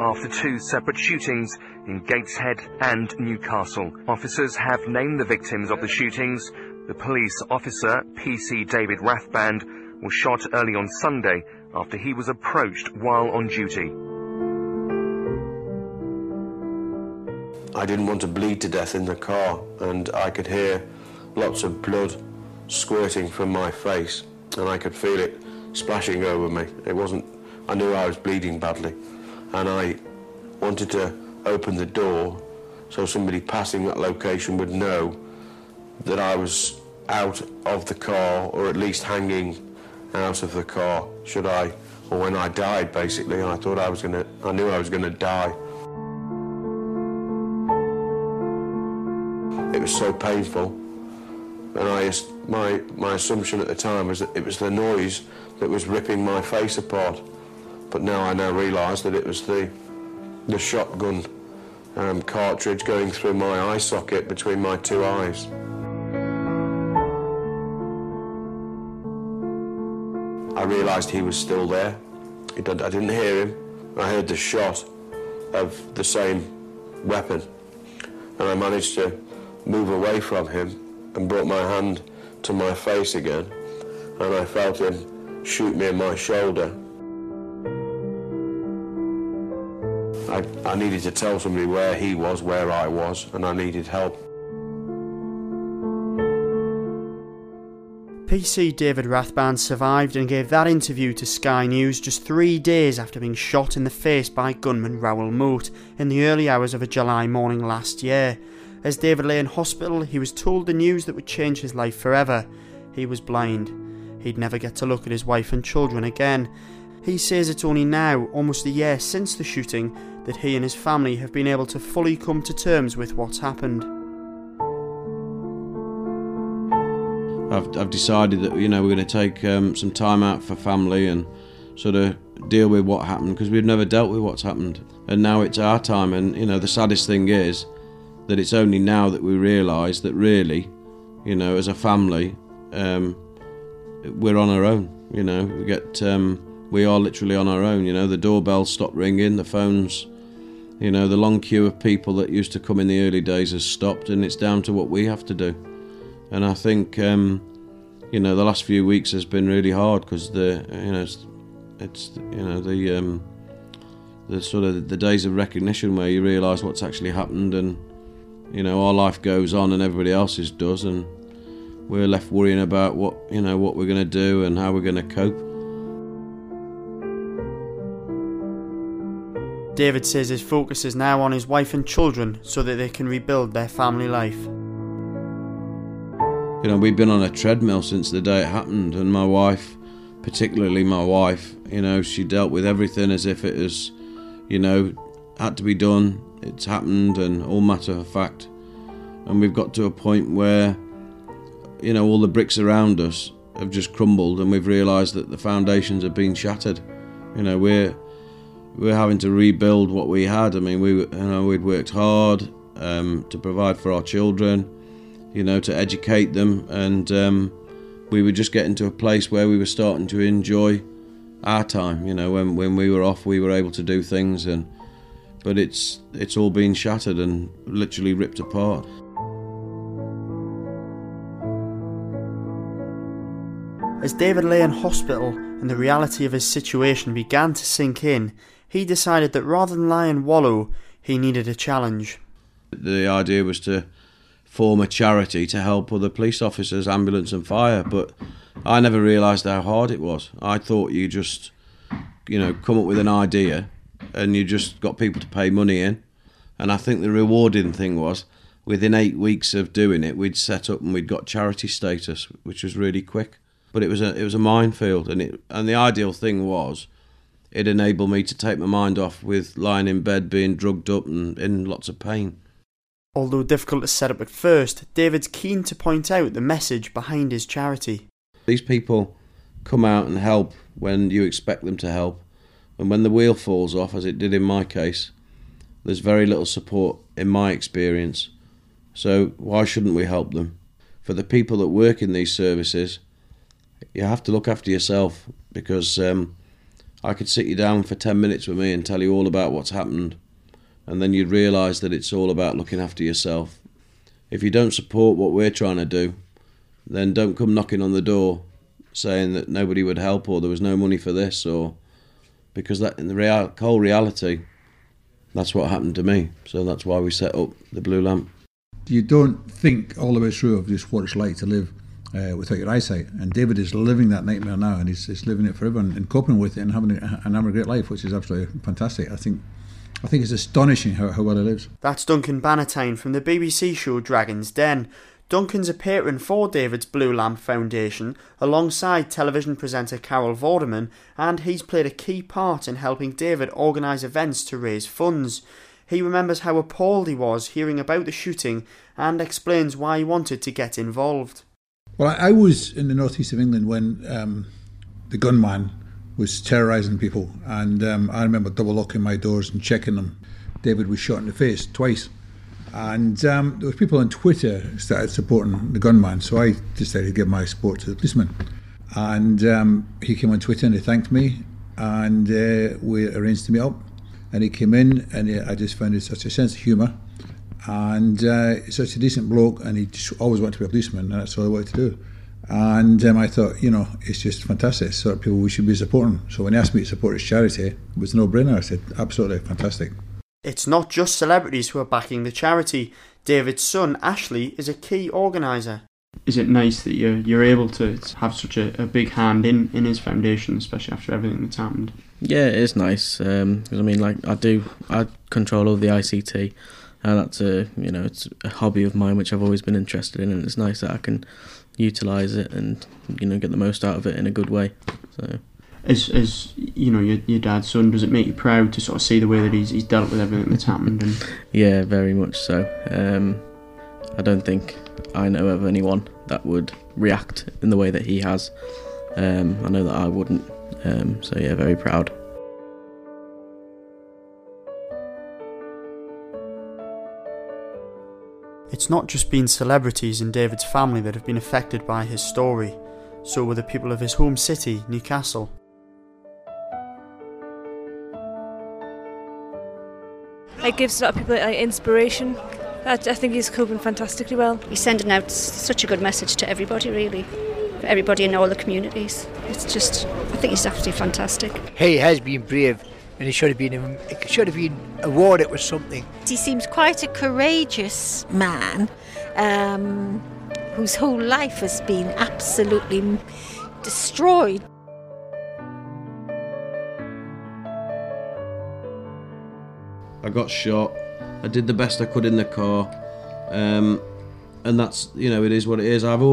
after two separate shootings in Gateshead and Newcastle. Officers have named the victims of the shootings. The police officer, PC David Rathband, was shot early on Sunday after he was approached while on duty. I didn't want to bleed to death in the car, and I could hear lots of blood squirting from my face, and I could feel it splashing over me. I knew I was bleeding badly, and I wanted to open the door so somebody passing that location would know that I was out of the car, or at least hanging out of the car, or when I died, basically. I knew I was gonna die. It was so painful, and my assumption at the time was that it was the noise that was ripping my face apart. But now I realise that it was the shotgun cartridge going through my eye socket between my two eyes. I realised he was still there. I didn't hear him. I heard the shot of the same weapon, and I managed to move away from him and brought my hand to my face again, and I felt him shoot me in my shoulder. I needed to tell somebody where he was, where I was, and I needed help. PC David Rathband survived and gave that interview to Sky News just 3 days after being shot in the face by gunman Raoul Moat in the early hours of a July morning last year. As David lay in hospital, he was told the news that would change his life forever. He was blind. He'd never get to look at his wife and children again. He says it's only now, almost a year since the shooting, that he and his family have been able to fully come to terms with what's happened. I've decided that, we're going to take some time out for family and sort of deal with what happened, because we've never dealt with what's happened. And now it's our time, and, the saddest thing is that it's only now that we realise that really, as a family, we're on our own, we are literally on our own, the doorbell stopped ringing, the phones, the long queue of people that used to come in the early days has stopped, and it's down to what we have to do. And I think, the last few weeks has been really hard, because the sort of the days of recognition where you realise what's actually happened, and, our life goes on and everybody else's does, and we're left worrying about what we're going to do and how we're going to cope. David says his focus is now on his wife and children so that they can rebuild their family life. We've been on a treadmill since the day it happened, and my wife, particularly my wife, she dealt with everything as if it was, had to be done, it's happened, and all matter of fact. And we've got to a point where, all the bricks around us have just crumbled, and we've realised that the foundations have been shattered. We're having to rebuild what we had. I mean, we'd worked hard to provide for our children, to educate them, and we were just getting to a place where we were starting to enjoy our time. When we were off, we were able to do things, but it's all been shattered and literally ripped apart. As David lay in hospital and the reality of his situation began to sink in, he decided that rather than lie and wallow, he needed a challenge. The idea was to form a charity to help other police officers, ambulance and fire, but I never realised how hard it was. I thought you just, come up with an idea and you just got people to pay money in. And I think the rewarding thing was, within 8 weeks of doing it, we'd set up and we'd got charity status, which was really quick. But it was a minefield, and the ideal thing was, it enabled me to take my mind off with lying in bed, being drugged up and in lots of pain. Although difficult to set up at first, David's keen to point out the message behind his charity. These people come out and help when you expect them to help, and when the wheel falls off, as it did in my case, there's very little support in my experience. So why shouldn't we help them? For the people that work in these services, you have to look after yourself, because I could sit you down for 10 minutes with me and tell you all about what's happened, and then you'd realise that it's all about looking after yourself. If you don't support what we're trying to do, then don't come knocking on the door saying that nobody would help or there was no money for this, or because that in the whole reality, that's what happened to me. So that's why we set up the Blue Lamp. You don't think all the way through of just what it's like to live without your eyesight, and David is living that nightmare now, and he's living it forever and coping with it and having a great life, which is absolutely fantastic. I think it's astonishing how well he lives. That's Duncan Bannatyne from the BBC show Dragon's Den. Duncan's a patron for David's Blue Lamp Foundation alongside television presenter Carol Vorderman, and he's played a key part in helping David organise events to raise funds. He remembers how appalled he was hearing about the shooting and explains why he wanted to get involved. Well, I was in the northeast of England when the gunman was terrorising people, and I remember double locking my doors and checking them. David was shot in the face twice. And there was people on Twitter who started supporting the gunman, so I decided to give my support to the policeman. And he came on Twitter and he thanked me, and we arranged to meet up. And he came in, and I just found such a sense of humour, and such a decent bloke, and he just always wanted to be a policeman, and that's all I wanted to do. And I thought, it's just fantastic. It's sort of people we should be supporting. So when he asked me to support his charity, it was a no-brainer. I said, absolutely fantastic. It's not just celebrities who are backing the charity. David's son, Ashley, is a key organiser. Is it nice that you're able to have such a big hand in his foundation, especially after everything that's happened? Yeah, it is nice. Because I control all the ICT, and that's it's a hobby of mine which I've always been interested in, and it's nice that I can utilise it and get the most out of it in a good way. So. As your dad's son, does it make you proud to sort of see the way that he's dealt with everything that's happened? And yeah, very much so. I don't think I know of anyone that would react in the way that he has. I know that I wouldn't. So yeah, very proud. It's not just been celebrities in David's family that have been affected by his story. So were the people of his home city, Newcastle. It gives a lot of people inspiration. I think he's coping fantastically well. He's sending out such a good message to everybody, really. For everybody in all the communities. I think he's absolutely fantastic. He has been brave, and he should have been awarded with something. He seems quite a courageous man, whose whole life has been absolutely destroyed. I got shot. I did the best I could in the car, and that's it is what it is. The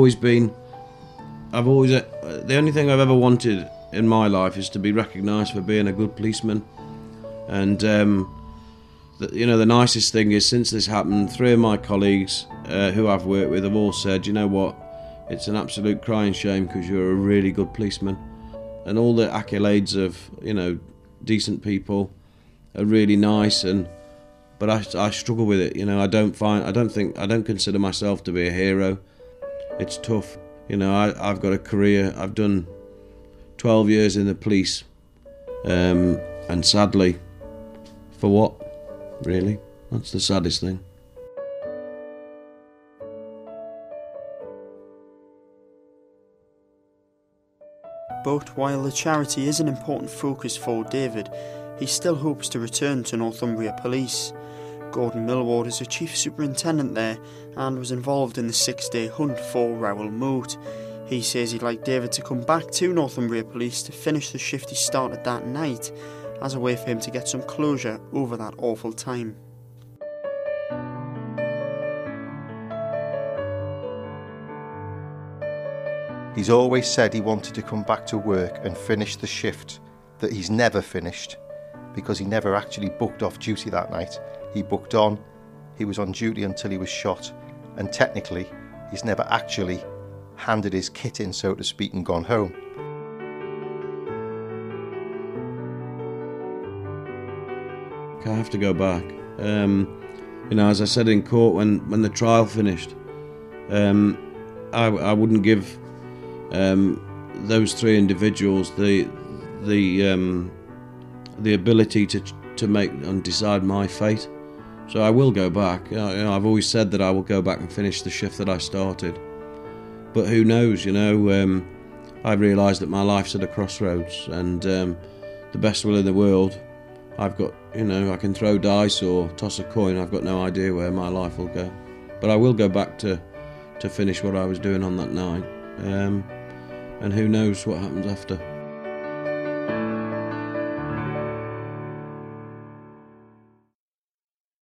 only thing I've ever wanted in my life is to be recognised for being a good policeman. And the nicest thing is, since this happened, 3 of my colleagues who I've worked with have all said, you know what, it's an absolute crying shame because you're a really good policeman. And all the accolades of decent people are really nice, but I struggle with it. I don't consider myself to be a hero. It's tough. I've got a career. I've done 12 years in the police, and sadly, for what? Really? That's the saddest thing. But while the charity is an important focus for David, he still hopes to return to Northumbria Police. Gordon Millward is a chief superintendent there and was involved in the 6-day hunt for Raoul Moat. He says he'd like David to come back to Northumbria Police to finish the shift he started that night, as a way for him to get some closure over that awful time. He's always said he wanted to come back to work and finish the shift that he's never finished, because he never actually booked off duty that night. He booked on, he was on duty until he was shot, and technically he's never actually handed his kit in, so to speak, and gone home. I have to go back. As I said in court when the trial finished, I wouldn't give those 3 individuals the the ability to make and decide my fate. So I will go back. I've always said that I will go back and finish the shift that I started. But who knows, I realise that my life's at a crossroads, and the best will in the world, I've got, I can throw dice or toss a coin, I've got no idea where my life will go. But I will go back to finish what I was doing on that night. And who knows what happens after.